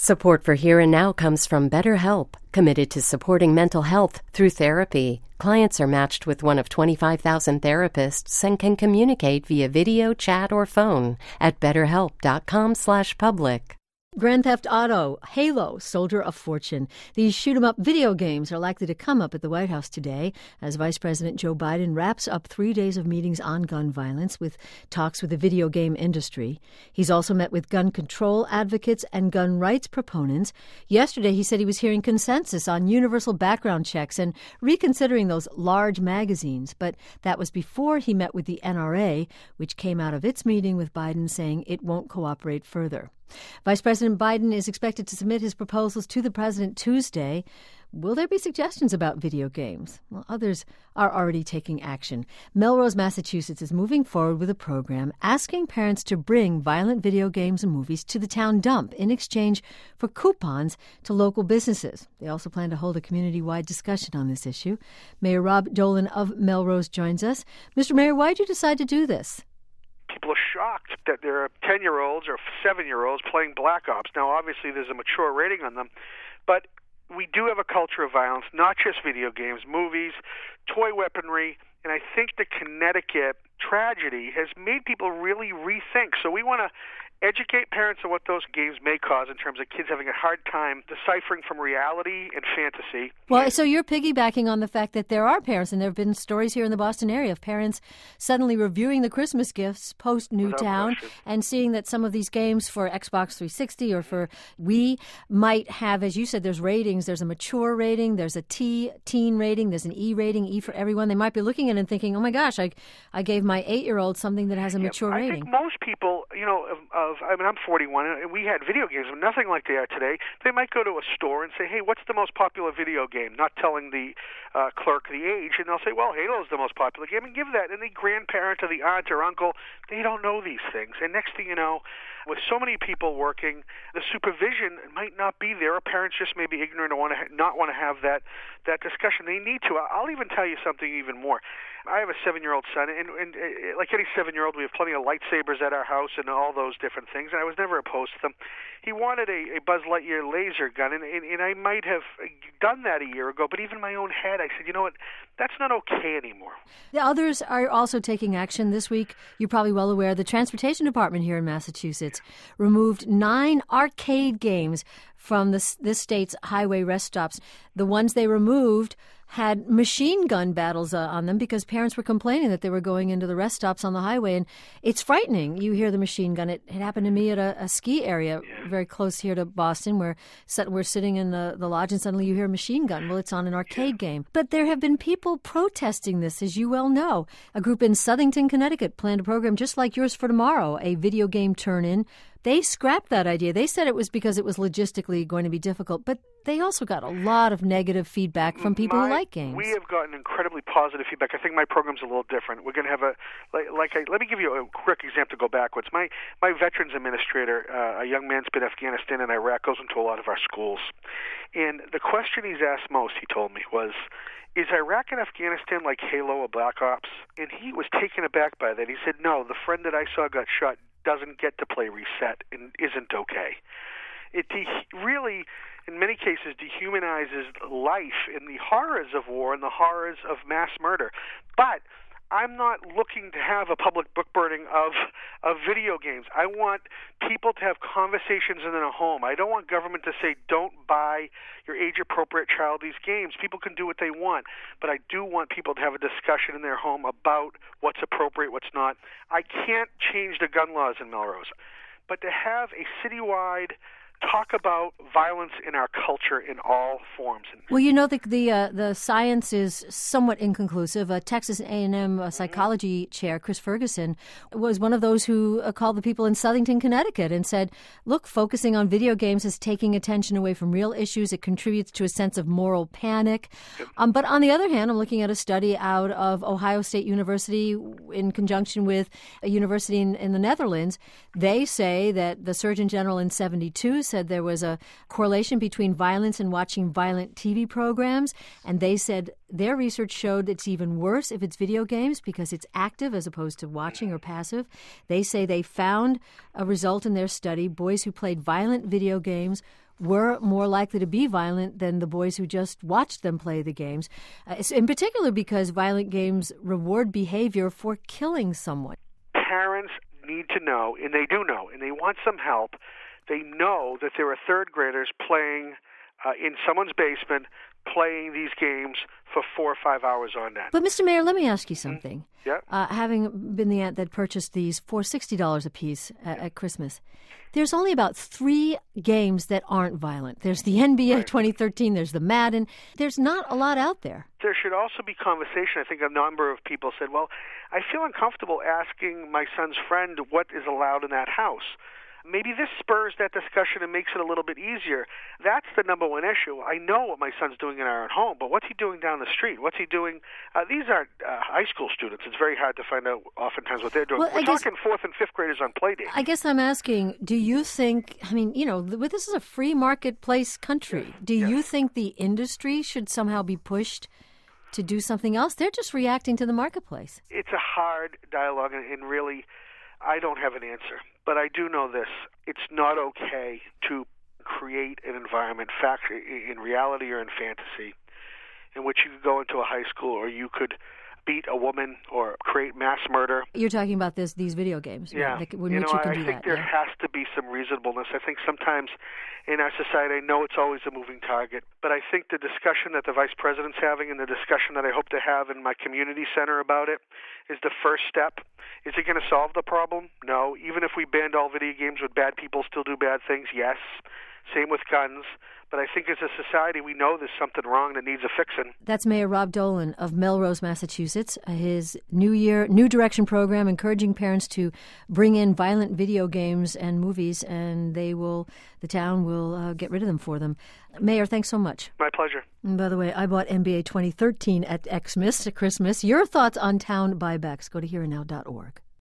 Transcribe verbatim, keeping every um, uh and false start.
Support for Here and Now comes from BetterHelp, committed to supporting mental health through therapy. Clients are matched with one of twenty-five thousand therapists and can communicate via video, chat, or phone at betterhelp.com slash public. Grand Theft Auto, Halo, Soldier of Fortune. These shoot-'em-up video games are likely to come up at the White House today as Vice President Joe Biden wraps up three days of meetings on gun violence with talks with the video game industry. He's also met with gun control advocates and gun rights proponents. Yesterday, he said he was hearing consensus on universal background checks and reconsidering those large magazines. But that was before he met with the N R A, which came out of its meeting with Biden saying it won't cooperate further. Vice President Biden is expected to submit his proposals to the president Tuesday. Will there be suggestions about video games? Well, others are already taking action. Melrose, Massachusetts is moving forward with a program asking parents to bring violent video games and movies to the town dump in exchange for coupons to local businesses. They also plan to hold a community-wide discussion on this issue. Mayor Rob Dolan of Melrose joins us. Mister Mayor, why did you decide to do this? People are shocked that there are ten-year-olds or seven-year-olds playing Black Ops. Now, obviously, there's a mature rating on them, but we do have a culture of violence, not just video games, movies, toy weaponry, and I think the Connecticut tragedy has made people really rethink. So we want to educate parents on what those games may cause in terms of kids having a hard time deciphering from reality and fantasy. Well, so you're piggybacking on the fact that there are parents, and there have been stories here in the Boston area of parents suddenly reviewing the Christmas gifts post-Newtown and seeing that some of these games for Xbox three sixty or for Wii might have, as you said, there's ratings. There's a mature rating, there's a T, teen rating, there's an E rating, E for everyone. They might be looking at it and thinking, oh my gosh, I, I gave my eight-year-old something that has a yeah, mature I rating. I think most people, you know, of, of I mean, I'm forty-one, and we had video games, but nothing like they are today. They might go to a store and say, hey, what's the most popular video game? Not telling the uh, clerk the age, and they'll say, well, Halo's the most popular game, and give that. And the grandparent or the aunt or uncle, they don't know these things. And next thing you know, with so many people working, the supervision might not be there, or parents just may be ignorant or want to ha- not want to have that, that discussion. They need to. I'll even tell you something even more. I have a seven-year-old son, and, and uh, like any seven-year-old, we have plenty of lightsabers at our house and all those different things, and I was never opposed to them. He wanted a, a Buzz Lightyear laser gun, and, and, and I might have done that a year ago, but even in my own head, I said, you know what, that's not okay anymore. The others are also taking action. This week, you're probably well aware, the Transportation Department here in Massachusetts removed nine arcade games from this, this state's highway rest stops. The ones they removed had machine gun battles uh, on them because parents were complaining that they were going into the rest stops on the highway, and it's frightening. You hear the machine gun. It, it happened to me at a, a ski area yeah. very close here to Boston where we're sitting in the, the lodge and suddenly you hear a machine gun. Well, it's on an arcade yeah. game. But there have been people protesting this, as you well know. A group in Southington, Connecticut planned a program just like yours for tomorrow, a video game turn-in. They scrapped that idea. They said it was because it was logistically going to be difficult, but they also got a lot of negative feedback from people my, who like games. We have gotten incredibly positive feedback. I think my program's a little different. We're going to have a, like, like I, let me give you a quick example to go backwards. My, my veterans administrator, uh, a young man's been in Afghanistan and Iraq, goes into a lot of our schools. And the question he's asked most, he told me, was, is Iraq and Afghanistan like Halo or Black Ops? And he was taken aback by that. He said, no, the friend that I saw got shot doesn't get to play Reset and isn't okay. It de- really, in many cases, dehumanizes life in the horrors of war and the horrors of mass murder. But I'm not looking to have a public book burning of, of video games. I want people to have conversations in their home. I don't want government to say, don't buy your age-appropriate child these games. People can do what they want. But I do want people to have a discussion in their home about what's appropriate, what's not. I can't change the gun laws in Melrose. But to have a citywide talk about violence in our culture in all forms. Well, you know, the the, uh, the science is somewhat inconclusive. Uh, Texas A and M uh, psychology chair Chris Ferguson was one of those who uh, called the people in Southington, Connecticut, and said, look, focusing on video games is taking attention away from real issues. It contributes to a sense of moral panic. Um, but on the other hand, I'm looking at a study out of Ohio State University in conjunction with a university in, in the Netherlands. They say that the Surgeon General in seventy-two said there was a correlation between violence and watching violent T V programs, and they said their research showed it's even worse if it's video games because it's active as opposed to watching or passive. They say they found a result in their study. Boys who played violent video games were more likely to be violent than the boys who just watched them play the games, uh, in particular because violent games reward behavior for killing someone. Parents need to know, and they do know, and they want some help. They know that there are third graders playing uh, in someone's basement, playing these games for four or five hours on end. But, Mister Mayor, let me ask you something. Mm-hmm. Yeah. Uh, having been the aunt that purchased these for sixty dollars a piece at, at Christmas, there's only about three games that aren't violent. There's the N B A right. twenty thirteen, there's the Madden. There's not a lot out there. There should also be conversation. I think a number of people said, well, I feel uncomfortable asking my son's friend what is allowed in that house. Maybe this spurs that discussion and makes it a little bit easier. That's the number one issue. I know what my son's doing in our own home, but what's he doing down the street? What's he doing? Uh, these aren't uh, high school students. It's very hard to find out oftentimes what they're doing. Well, We're I talking guess, fourth and fifth graders on play dates. I guess I'm asking, do you think, I mean, you know, this is a free marketplace country. Yes. Do yes. you think the industry should somehow be pushed to do something else? They're just reacting to the marketplace. It's a hard dialogue, and, and really, I don't have an answer. But I do know this. It's not okay to create an environment, fact, in reality or in fantasy, in which you could go into a high school or you could beat a woman or create mass murder. You're talking about this these video games. Yeah. That, in you which know, you can I do think that, there yeah. has to be some reasonableness. I think sometimes in our society, I know it's always a moving target, but I think the discussion that the Vice President's having and the discussion that I hope to have in my community center about it is the first step. Is it going to solve the problem? No. Even if we banned all video games, would bad people still do bad things? Yes. Same with guns. But I think as a society, we know there's something wrong that needs a fixing. That's Mayor Rob Dolan of Melrose, Massachusetts. His New Year, New Direction program encouraging parents to bring in violent video games and movies, and they will, the town will uh, get rid of them for them. Mayor, thanks so much. My pleasure. And by the way, I bought N B A twenty thirteen at Xmas, at Christmas. Your thoughts on town buybacks? Go to here and now dot org.